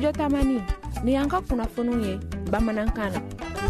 Studio Tamani ni y'an ka kunnafoniw ye bamanankan na.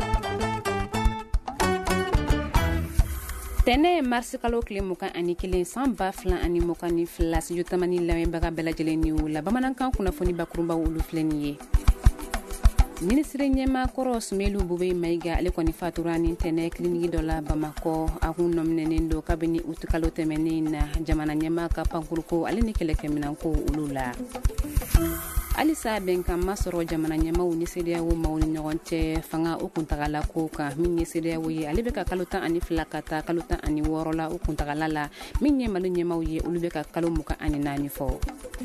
Tene mars kalo kile mukan ani kelen san ba filan ani mukan ni fila Studio Tamani lamɛnbaga bɛɛ lajɛlen ni wula bamanankan kunnafoni bakurunba olu filɛ nin ye. Ministre ɲɛma kɔrɔ Sumelu Bube Mayiga ale kɔni fatura ni tɛnɛ kiliniki dɔ la Bamako a kun nɔminɛnen do kabini uti kalo tɛmɛnen na jamana ɲɛma ka pankuruko ale ni kɛlɛkɛminanko olu la. Alisa bɛnkan ma sɔrɔ jamana ɲɛmaw ni CEDEAO maaw ni ɲɔgɔn cɛ fanga o kuntagala ko kan min ye CEDEAO ye ale bɛ ka kalo 12 ka taa kalo 16 la o kuntagala la min ye Mali ɲɛmaw ye olu bɛ ka kalo 24 fɔ.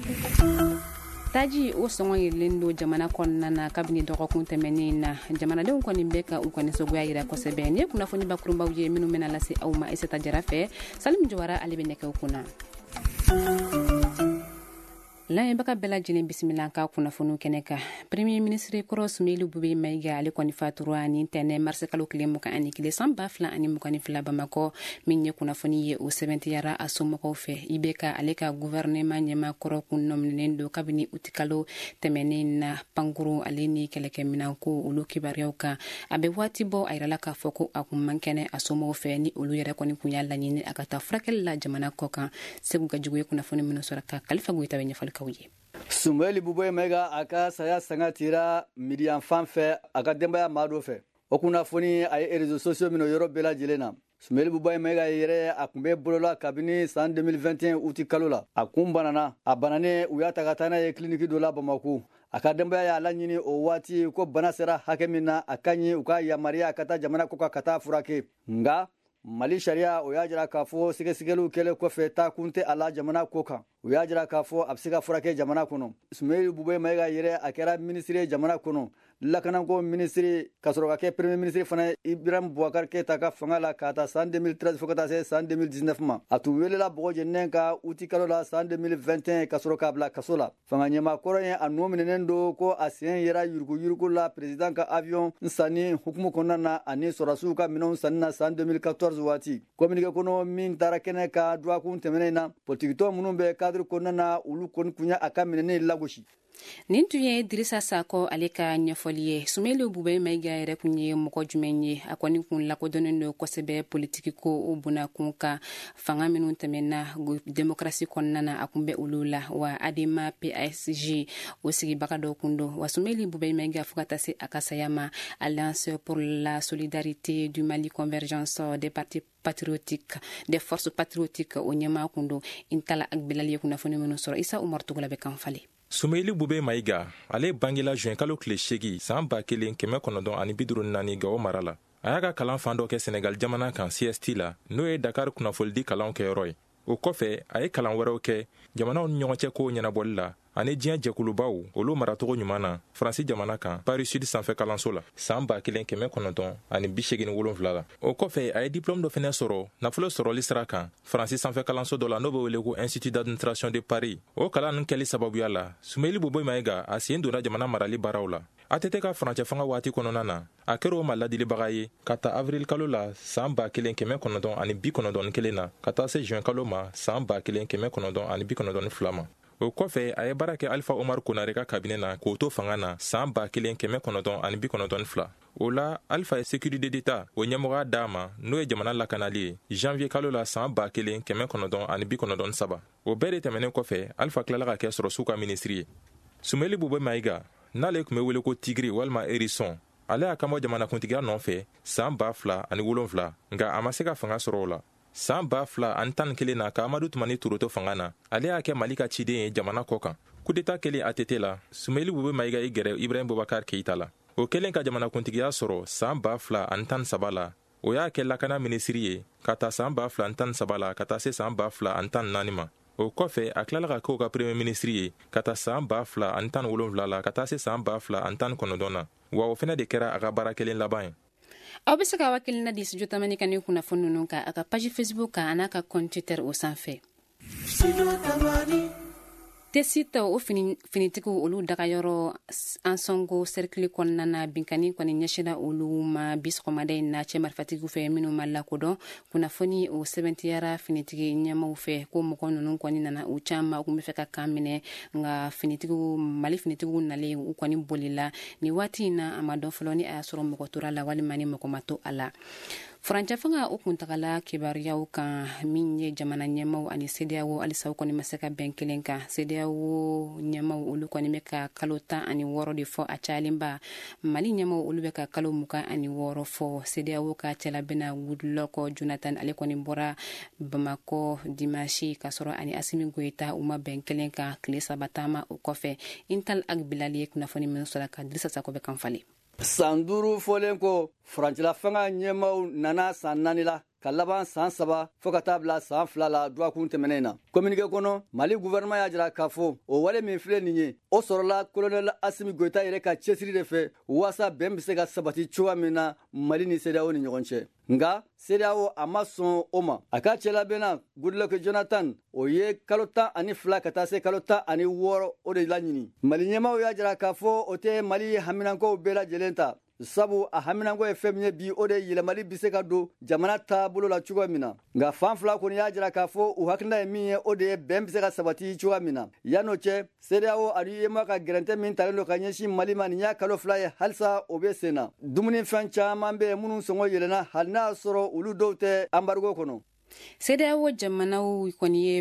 Taji o sɔngɔ yirilen do jamana kɔnɔna na kabini dɔgɔkun tɛmɛnen na jamanadenw kɔni bɛ ka u kɔni sogoya yira kosɛbɛ ni kunnafoni bakurunbaw ye minnu bɛna lase aw ma Aissata Jara fɛ Salim Jawara ale bɛ nɛgɛw kunna. Lamɛnbaga bɛɛ lajɛlen bisimila ka kunnafoniw kɛnɛ kan. Premier ministre kɔrɔ Sumelu Bube Mayiga ale kɔni fatura ni tɛnɛ mars kalo kile mukan ani kile san ba fila ani mukan ni fila Bamakɔ min ye kunnafoni ye o sɛbɛntiyara a somɔgɔw fɛ IBK ale ka gouvernement ɲɛma kɔrɔ kun nɔminɛlen do kabini uti kalo tɛmɛnen na pankuru ale ni kɛlɛkɛminanko olu kibaruyaw kan a bɛ waati bɔ a yirala k'a fɔ ko a kun man kɛnɛ a somɔgɔw fɛ ni olu yɛrɛ kɔni kun y'a laɲini a ka taa furakɛli la jamana kɔ kan Segu ka jugu ye kunnafoni minnu sɔrɔ ka Kalifa Goyita bɛ ɲɛfɔli Sumeli Bube Mayiga a ka saya sanga tira midian fan fɛ a ka denbaya maa dɔ fɛ o kunnafoni a ye réseaux sociaux minɛ yɔrɔ bɛɛ lajɛlen na. Sumeli Bube Mayiga yɛrɛ a kun bɛ bolola kabini san 2021 uti kalo la a kun banana a bananen u y'a ta ka taa n'a ye kiliniki dɔ la Bamako a ka denbaya y'a laɲini o waati ko bana sera hakɛ min na a ka ɲi u ka yamaruya ka taa jamana kɔ ka taa furakɛ nga Mali sariya o y'a jira k'a fɔ sɛgɛsɛgɛliw kɛlen kɔfɛ taa kun tɛ a la jamana ko kan u y'a jira k'a fɔ a bɛ se ka furakɛ jamana kɔnɔ. Sumeli Bube Mayiga yɛrɛ a kɛra ministre jamana kɔnɔ lakanako ministre ka sɔrɔ ka kɛ premier ministre fana Ibrahim Boubacar Keita ka fanga la ka taa san 2013 fo ka taa se san 2019 ma a tun welela bɔgɔ jeninen ka uti kalo la san 2021 ka sɔrɔ k'a bila kaso la. Fanga ɲɛma kɔrɔ ye a nɔ minɛnen do ko a sen yɛra yuruguyurugu la président ka avion sanni hukumu kɔnɔna na ani sɔrɔdasiw ka minɛnw sanni na san 2014 waati communiqué kɔnɔ min taara kɛnɛ ka duwakun tɛmɛnen na politikitɔ minnu bɛ cadre kɔnɔna na olu kɔni kun y'a ka minɛnen lagosi. Nin tun ye Dirisa Sako ale ka ɲɛfɔli ye. Sumelu Bube Mayiga yɛrɛ kun ye mɔgɔ jumɛn ye a kɔni kun lakodɔnnen do kosɛbɛ politiki ko o bunakun kan fanga minnu tɛmɛna démocratie kɔnɔna na a kun bɛ olu la wa ADEMA PSG o sigibaga dɔ kun do wa Sumelu Bube Mayiga fo ka taa se a ka saya ma Alliance pour la solidarité du Mali convergence des partis patriotiques des forces patriotiques o ɲɛma kun do Intala Agbilali ye kunnafoni minnu sɔrɔ Isa Umar Tugula bɛ kan fale. Sumeli Bube Mayiga ale bangela juin kalo tile 8 san 1954 Gao mara la a y'a ka kalan fan dɔ kɛ Senegal jamana kan CST la n'o ye Dakar kunnafolidi kalanw kɛyɔrɔ ye o kɔfɛ a ye kalan wɛrɛw kɛ jamanaw ni ɲɔgɔn cɛ kow ɲɛnabɔli la ani diɲɛ jɛkulubaw olu maracogo ɲuman na Faransi jamana kan Paris Sud sanfɛ kalanso la san 1987 la o kɔfɛ a ye diplôme dɔ fɛnɛ sɔrɔ nafolo sɔrɔli sira kan Faransi sanfɛ kalanso dɔ la n'o bɛ wele ko Institut d'administration de Paris o kalan ninnu kɛli sababuya la Sumeli Bube Mayiga a sen donna jamana marali baaraw la ATT ka farancɛ fanga waati kɔnɔna na a kɛra o ma ladilibaga ye ka taa avril kalo la san 1991 na ka taa se juin kalo ma san 1992 ma o kɔfɛ a ye baara kɛ Alifa Omar Konare ka cabinet na k'o to fanga na san 1992 o la Alifa ye sécurité d'État o ɲɛmɔgɔya d'a ma n'o ye jamana lakanali ye janvier kalo la san 1993 o bɛɛ de tɛmɛnen kɔfɛ Alifa tilala ka kɛ sɔrɔsiw ka ministre ye. Sumeli Bube Mayiga n'ale tun bɛ wele ko Tigri walima Hérisson ale y'a kamɔ jamanakuntigiya nɔfɛ san 2007 nka a ma se ka fanga sɔrɔ o la. San 2011 na ka Amadu Tumani Turo to fanga na ale y'a kɛ Mali ka ciden ye jamana kɔ kan coup d'état kɛlen ATT la Sumeli Bube Mayiga i gɛrɛ Ibrahim Boubacar Keita la o kɛlen ka jamanakuntigiya sɔrɔ san 2013 la o y'a kɛ lakana minisiri ye ka taa san 2013 la ka taa se san 2014 ma o kɔfɛ a tilala ka kɛ o ka premier ministre ye ka taa san 2017 la ka taa se san 2019 na wa o fɛnɛ de kɛra a ka baara kelen laban ye. Aw bɛ se ka wakilina di Studio Tamani kan ni kunnafoni ninnu kan a ka page Facebook kan a n'a ka compte Twitter o sanfɛ. tesita o finitigiw olu dagayɔrɔ an sɔngo cercle kɔnɔna na binkani kɔni ɲɛsina olu ma bi sɔgɔmada in na cɛ marifatigiw fɛ minnu ma lakodɔn kunnafoni o sɛbɛntiyara finitigi ɲɛmaw fɛ ko mɔgɔ nunu kɔni nana u caaman u kun be fɛ ka kan minɛ nga mali finitigiw nalen u kɔni bolila ni waati in na a ma dɔn fɔlɔ ni a y'a sɔrɔ mɔgɔ tora la walima ni mɔgɔ ma to a la furancɛ fanga o kuntagala kibariyaw kan min ye jamana ɲɛmaw ani CEDEAO halisa u kɔni ma se ka bɛn kelen kan CEDEAO ɲɛmaw olu kɔni bɛ ka kalo 16 de fɔ a cayalenba mali ɲɛmaw olu bɛ ka kalo 26 fɔ CEDEAO ka cɛlabɛnna Goodluck Jonathan ale kɔni bɔra Bamako dimanche ka sɔrɔ ani Assimi Goïta u ma bɛn kelen kan tile 3 taama o kɔfɛ Intal Agbilali ye kunnafoni min sɔrɔ ka Dirisa Sako bɛ kan falen san 5 fɔlen ko furancɛla fanga ɲɛmaw nana san 4 la ka laban san 3 fɔ ka taa bila san 2 la duwakun tɛmɛnen na communiqué kɔnɔ mali gouvernement y'a jira k'a fɔ o wale min filɛ nin ye o sɔrɔla colonel Assimi Goïta yɛrɛ ka cɛsiri de fɛ waasa bɛn bɛ se ka sabati cogoya min na mali ni CEDEAO ni ɲɔgɔn cɛ nga CEDEAO a ma sɔn o ma a ka cɛlabɛnna Goodluck Jonathan o ye kalo 12 ka taa se kalo 16 o de laɲini mali ɲɛmaw y'a jira k'a fɔ o tɛ mali haminankow bɛɛ lajɛlen ta sabu a haminanko ye fɛn min ye bi o de yɛlɛmali bi se ka don jamana taabolo la cogoya min na nga fan fila kɔni y'a jira k'a fɔ u hakilina ye min ye o de ye bɛn bi se ka sabati cogoya min na yan'o cɛ CEDEAO ani UEMOA ka gɛrɛntɛ min talen don ka ɲɛsin mali ma nin y'a kalo 2 ye halisa o be sen na dumunifɛn caaman be minnu sɔngɔ yɛlɛna hali n'a sɔrɔ olu dɔw tɛ embargo kɔnɔ CEDEAO jamanaw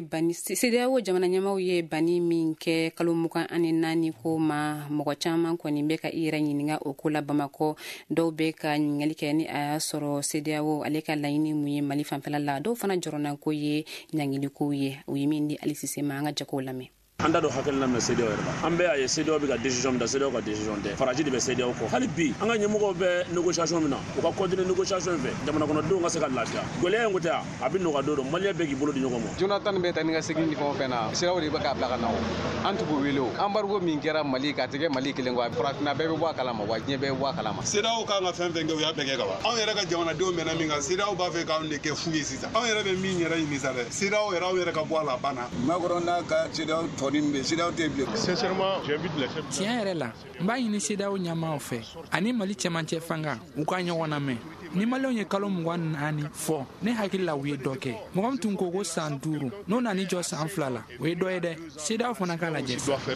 ɲɛmaw ye bani min kɛ kalo 24 ko ma mɔgɔ caaman kɔni bɛ ka i yɛrɛ ɲininga o ko la Bamako dɔw bɛ ka ɲiningali kɛ ni a y'a sɔrɔ CEDEAO ale ka laɲini mun ye mali fanfɛla la dɔw fana jɔrɔna ko ye ɲangiliko ye o ye min di Ali Sise ma an ka jakow lamɛn an da don hakilina min CEDEAO yɛrɛ la an bɛ a ye CEDEAO bɛ ka décision min ta CEDEAO ka décision tɛ faraji de bɛ CEDEAO kɔ hali bi an ka ɲɛmɔgɔw bɛ négociation min na u ka continuer négociation in fɛ jamana kɔnɔdenw ka se ka lafiya gɛlɛya in ko tɛ a bɛ nɔgɔya don maliyɛn bɛɛ k'i bolo di ɲɔgɔn ma Jonathan bɛ taa ni ka segin ni fɛn o fɛn na CEDEAO de bɛ k'a bila ka na o an tugu wele o embargo min kɛra mali ka tigɛ mali kelen kɔ farafinna bɛɛ bɛ bɔ a kalama wa diɲɛ bɛɛ bɛ bɔ a kalama CEDEAO kan ka fɛn fɛn kɛ u y'a bɛɛ kɛ ka ban anw yɛrɛ ka jamanadenw mɛnna min kan CEDEAO b'a fɛ k'anw de kɛ fu ye sisan anw yɛrɛ bɛ min yɛrɛ ɲini sa dɛ CEDEAO yɛrɛ aw yɛrɛ ka bɔ a la banna makɔrɔ n'a ka CEDEAO tɔni min bɛ CEDEAO tɛ tiɲɛ yɛrɛ la n b'a ɲini CEDEAO ɲɛmaaw fɛ ani mali cɛmancɛ fanga u ka ɲɔgɔn lamɛn ni maliyɛnw ye kalo 24 fɔ ne hakili la u ye dɔ kɛ mɔgɔ min tun ko ko san 5 n'o nani jɔ san 2 la o ye dɔ ye dɛ CEDEAO fana k'a lajɛ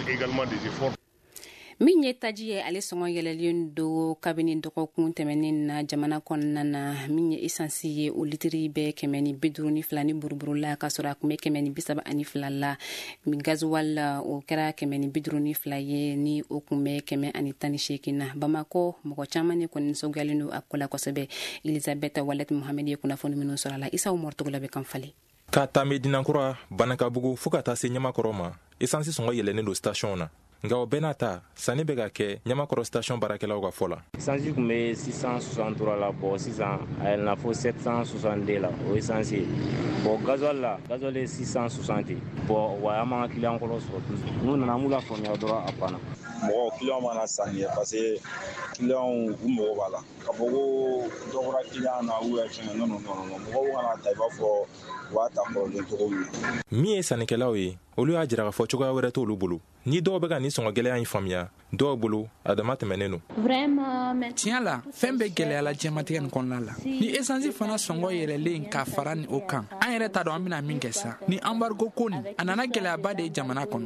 min ye taji ye ale sɔngɔ yɛlɛlen do kabini dɔgɔkun tɛmɛnen na jamana kɔnɔna na min ye esansi ye o litiri bɛ 152 ni buruburu la ka sɔrɔ a kun bɛ 132 la gazuwal o kɛra 152 ye ni o kun bɛ 118 na Bamako mɔgɔ caman ne kɔni nisɔndiyalen do a ko la kosɛbɛ Elisabeth Walet Mohamed ye kunnafoni minnu sɔrɔ a la Isa Umar Togola bɛ kan falen ka taa Medinankura Banakabugu fo ka taa se Ɲamakɔrɔ ma esansi sɔngɔ yɛlɛnen do station na nga o bɛɛ n'a ta sanni bɛ ka kɛ Ɲamakɔrɔ station baarakɛlaw ka fɔ la esansi kun bɛ 663 la bɔn sisan a yɛlɛnna fo 762 la o esansi ye bɔn gazuwal ye 660 bɔn wa an m'an ka kiliyan kɔrɔ sɔrɔ toujours n'u nana an b'u la faamuya dɔrɔn a banna mɔgɔ kiliyan mana san ye parce que kiliyan u mɔgɔ b'a la ka fɔ ko dɔ bɔra kiliyan na u yɛrɛ fɛngɛ non mɔgɔw kana ta i b'a fɔ u b'a ta kɔrɔlen cogo min ye sannikɛlaw ye olu y'a jira k'a fɔ cogoya wɛrɛ t'olu bolo ni dɔw bɛ ka ni sɔngɔ gɛlɛya in faamuya dɔw bolo a dama tɛmɛnen no tiɲɛ la fɛn bɛɛ gɛlɛyala diɲɛmatigɛ nin kɔnɔna la ni esansi fana sɔngɔ yɛlɛlen ka fara ni o kan an yɛrɛ t'a dɔn an bɛna min kɛ sa ni embargo ko nin a nana gɛlɛyaba de ye jamana kɔnɔ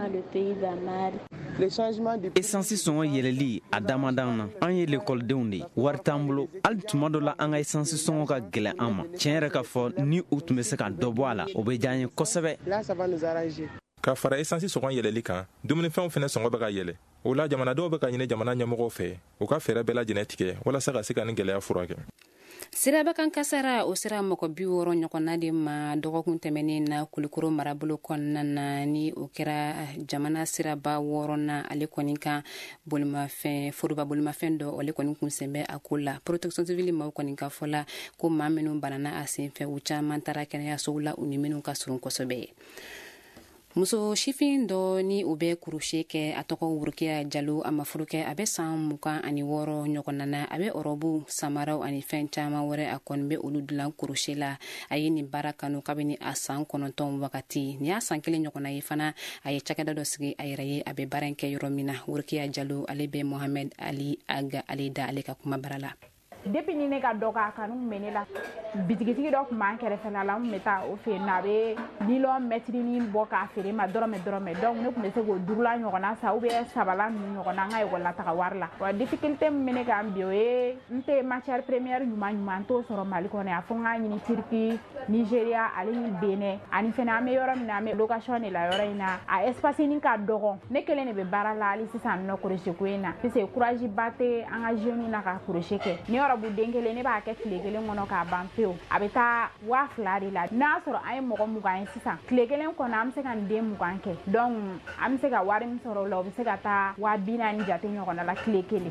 esansi sɔngɔ yɛlɛli a damadan na an ye lekɔlidenw de ye wari t'an bolo hali tuma dɔ la an ka esansi sɔngɔ ka gɛlɛ an ma tiɲɛ yɛrɛ ka fɔ ni u tun bɛ se ka dɔ bɔ a la o bɛ diya an ye kosɛbɛ ka fara esansi sɔngɔ yɛlɛli kan dumunifɛnw fɛnɛ sɔngɔ bɛ ka yɛlɛ o la jamanadenw bɛ ka ɲini jamana ɲɛmɔgɔw fɛ u ka fɛɛrɛ bɛɛ lajɛlen tigɛ walasa ka se ka ni gɛlɛya furakɛ sirabakan kasara o sera mɔgɔ 60 ɲɔgɔnna de ma dɔgɔkun tɛmɛnen na Kulikoro marabolo kɔnɔna na ni o kɛra jamana siraba 6 na ale kɔni kan foroba bolimafɛn dɔ ale kɔni kun sɛnbɛ a ko la protection civile maaw kɔni ka fɔla ko maa minnu banana a senfɛ u caman taara kɛnɛyasow la u ni minnu ka surun kosɛbɛ muso sifin dɔ ni o bɛ kurushe kɛ a tɔgɔ Worokiya Jalo a ma furu kɛ a bɛ san 26 ɲɔgɔnna na a bɛ ɔrɔbu samaraw ani fɛn caman wɛrɛ a kɔni bɛ olu dilan kurushe la a ye nin baara kanu kabini a san 9 wagati ni y'a san 1 ɲɔgɔnna ye fana a ye cakɛda dɔ sigi a yɛrɛ ye a bɛ baara kɛ yɔrɔ min na Worokiya Jalo ale bɛ Mohamed Ali Aga ale da ale ka kuma bara la depuis ni ne ka dɔ k'a kanu mɛ ne la bitigitigi dɔ tun b'an kɛrɛfɛla la n bɛ taa o fɛ yen nɔ a bɛ nilɔn mɛtirinin bɔ k'a feere ma dɔrɔmɛ donc ne tun bɛ se k'o 5 ɲɔgɔnna sa ou bien 7 ninnu ɲɔgɔnna an ka école la taga wari la wa difficulté min bɛ ne kan bi o ye n tɛ matière première ɲuman n t'o sɔrɔ Mali kɔnɔ yan fo n k'a ɲini Turki Nigeria ale ni Benin ani fɛnɛ an bɛ yɔrɔ min na an bɛ location de la yɔrɔ in na a espace nin ka dɔgɔ ne kelen de bɛ baara la hali sisan nɔ crochet ko in na parce que courage ba tɛ an ka jeunes na ka crochet kɛ ni yɔrɔ den kelen ne b'a kɛ tile kelen kɔnɔ k'a ban pewu a bɛ taa 2000 de la n'a sɔrɔ an ye mɔgɔ 20 ye sisan tile kelen kɔnɔ an bɛ se ka den 20 kɛ donc an bɛ se ka wari min sɔrɔ o la o bɛ se ka taa 40,000 jate ɲɔgɔnna la tile kelen.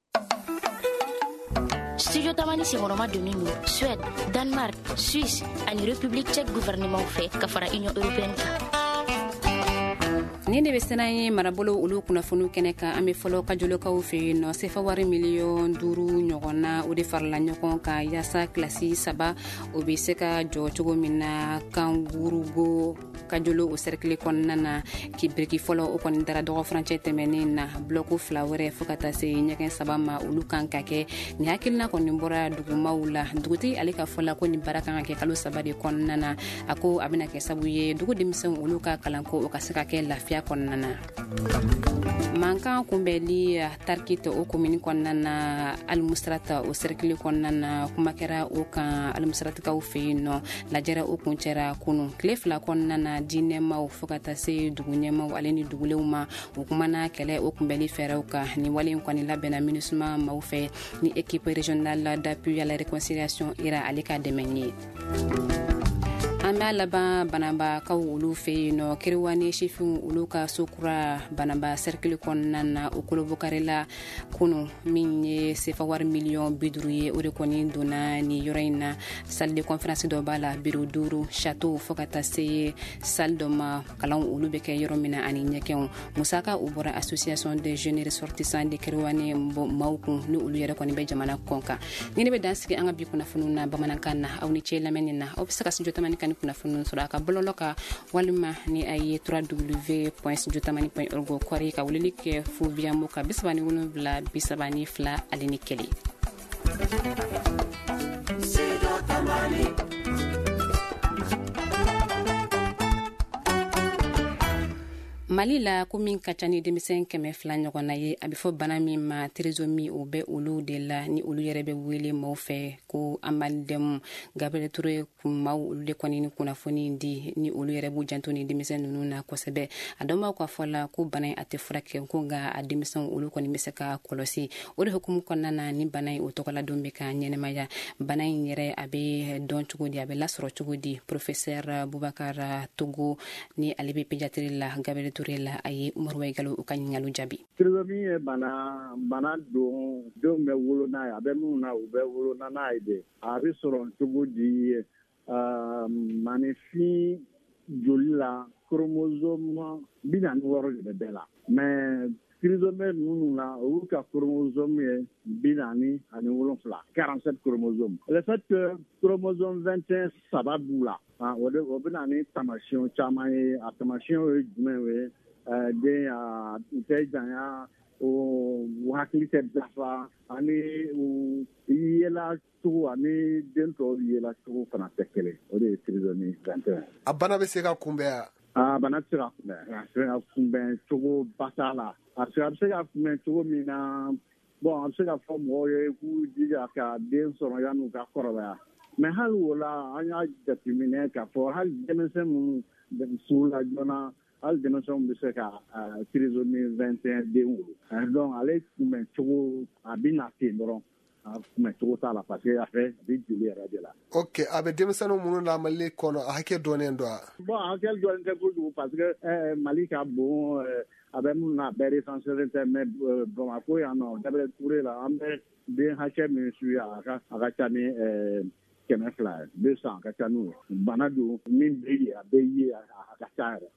Studio Tamani Sengoroma donnen don Suède, Danemark, Suisse ani République tchèque gouvernement fɛ ka fara Union européenne kan. ni de bɛ sena ye marabolo olu kunnafoniw kɛnɛ kan an bɛ fɔlɔ kajolokaw fɛ yen nɔ sefa wari miliyɔn 5 ɲɔgɔnna o de farala ɲɔgɔn kan yaasa kilasi 3 o bɛ se ka jɔ cogo min na Kangurugo kajolo o cercle kɔnɔna na biriki fɔlɔ o kɔni dara dɔgɔ furancɛ tɛmɛnen na bloku 2 wɛrɛ fo ka taa se ɲɛgɛn 3 ma olu kan ka kɛ ni hakilina kɔni bɔra dugumaw la dugutigi ale ka fɔla ko ni baara kan ka kɛ kalo 3 de kɔnɔna na a ko a bɛna kɛ sabu ye dugu denmisɛnw olu ka kalanko o ka se ka kɛ lafiya kɔnɔna na mankan kunbɛli tarikita o komini kɔnɔna na Alimusrata o cercle kɔnɔna na kuma kɛra o kan Alimusratikaw fɛ yen nɔ lajɛra o kun cɛra kunu tile 2 kɔnɔna na dinɛmaw fo ka taa se dugu ɲɛmaw ale ni dugulenw ma o kumana kɛlɛ o kunbɛli fɛɛrɛw kan ni wale in kɔni labɛnna MINUSMA maaw fɛ ni équipe régionale d'appui à la réconciliation ira ale ka dɛmɛ ye an b'a laban banabakaw olu fɛ yen nɔ Kiriwani sifinw olu ka sokura banaba cercle kɔnɔna na o kolobokarila kunu min ye sefa wari miliyɔn 50 ye o de kɔni donna ni yɔrɔ in na salle de conférence dɔ b'a la bureau 5 château fo ka taa se salle dɔ ma kalanw olu bɛ kɛ yɔrɔ min na ani ɲɛkɛnw musaka o bɔra association des jeunes ressortissants de Kiriwani maaw kun ni olu yɛrɛ kɔni bɛ jamana kɔn kan ni ne bɛ dan sigi an ka bi kunnafoniw na bamanankan na aw ni ce lamɛnni na aw bɛ se ka studio tamani kan kunnafoni sɔrɔ a ka bɔlɔlɔ ka walima ni a ye www.studiotamani.org kɔri ka weleli kɛ fo via mo ka 37 32 ale ni kelen. Mali la ko min ka ca ni denmisɛn 200 ɲɔgɔnna ye a bɛ fɔ bana min ma trisomie o bɛ olu de la ni olu yɛrɛ bɛ wele maaw fɛ ko amalidɛmu Gabriel Touré maaw olu de kɔni ni kunnafoni di ni olu yɛrɛ b'u janto ni denmisɛn ninnu na kosɛbɛ a dɔn b'aw ka fɔ la ko bana in a tɛ furakɛ ko nka a denmisɛn olu kɔni bɛ se ka kɔlɔsi o de hukumu kɔnɔna na ni bana in o tɔgɔladon bɛ ka ɲɛnɛmaya bana in yɛrɛ a bɛ dɔn cogo di a bɛ lasɔrɔ cogo di professeur Boubacar Togo ni ale bɛ pédiatrie la Gabriel la a ye Umaru Wayigalo u ka ɲininkaliw jaabi. Trisomie ye bana don denw bɛ wolo n'a ye a bɛ minnu na u bɛ wolo n'a ye de a bɛ sɔrɔ cogo di manifin joli la chromosome 46 de bɛ bɛɛ la mais trisomie minnu na olu ka chromosome ye 47 chromosome le fait que chromosome 21 saba b'u la o bɛ na ni tamasiyɛn caman ye a tamasiyɛnw ye jumɛn ye den a tɛ janya o hakili tɛ dafa ani yela cogo ani den tɔw yela cogo fana tɛ kelen o de ye trisomie 21 a bana bɛ se ka kunbɛn bana tɛ se ka kunbɛn a se ka kunbɛn cogo basa la a bɛ se ka kunbɛn cogo min na bon a bɛ se ka fɔ mɔgɔw ye k'u jija ka den sɔrɔ yan'u ka kɔrɔbaya mais hali o la an y'a jateminɛ k'a fɔ hali denmisɛn minnu sugu la joona hali denmisɛnw bɛ se ka trisomie 21 den wolo donc ale kunbɛn cogo a bɛ na ten dɔrɔn a kunbɛn cogo t'a la parce que a bɛ joli yɛrɛ de la. ok a bɛ denmisɛnninw minnu la Mali kɔnɔ a hakɛ dɔnnen don wa. bon a hakɛ dɔnnen tɛ kojugu parce que Mali ka bon a bɛ minnu na a bɛɛ recensé tɛ mais Bamakɔ yan nɔ Gabriel Touré la an bɛ den hakɛ min suit a ka ca ni 200 ka ca n'o ye bana don min bɛ yen a bɛ ye a ka ca yɛrɛ.